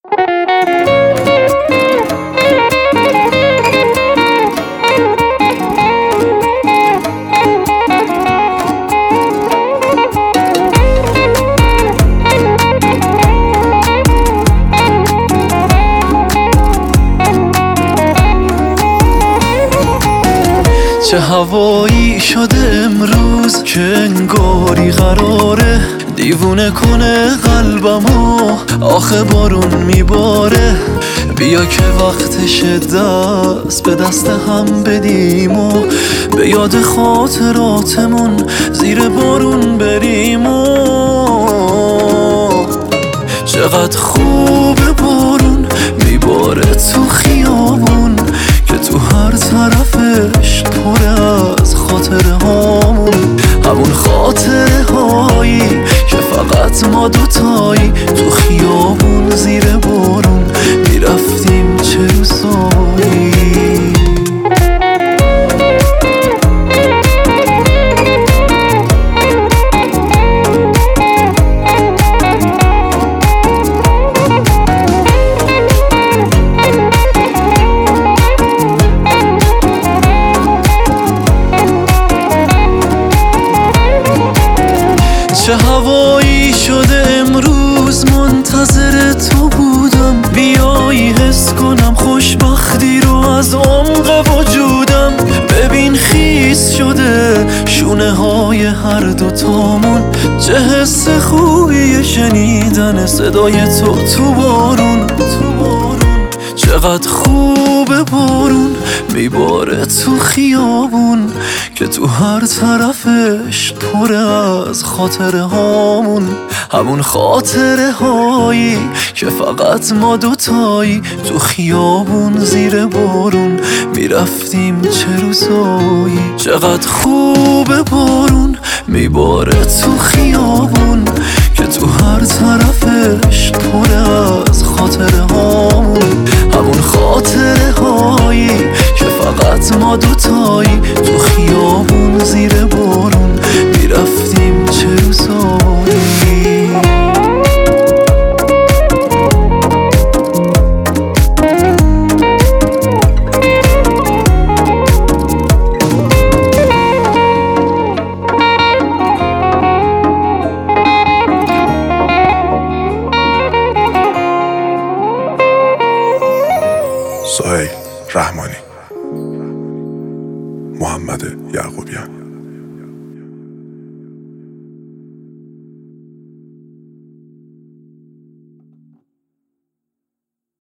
چه هوایی شده امروز که انگاری قراره دیوونه کنه قلبمو، آخه بارون میباره. بیا که وقتش دست به دست هم بدیم و به یاد خاطراتمون زیر بارون بریم و چقدر خوبه بارون میباره تو خیابون که تو هر طرفش پر از خاطره هامون، همون خاطره هایی که فقط ما دوتایی تو خیابون زیر بارون میرفتیم چه روزایی. چه هوایی شده امروز منتظر تو بودم، بیایی حس کنم خوشبختی رو از عمق وجودم. ببین خیس شده شونه های هر دوتامون، چه حس خوبیه شنیدن صدای تو بارون. چقدر خوبه بارون میباره تو خیابون که تو هر طرفش پر از خاطره هامون، همون خاطره هایی که فقط ما دوتایی تو خیابون زیر بارون میرفتیم چه روزایی. چقدر خوبه بارون میباره تو خیابون که تو هر طرفش پر از خاطره هامون، همون خاطره هایی که فقط ما دوتایی تو خیابون زیر بارون میرفتیم چه روزایی. سهیل رحمانی.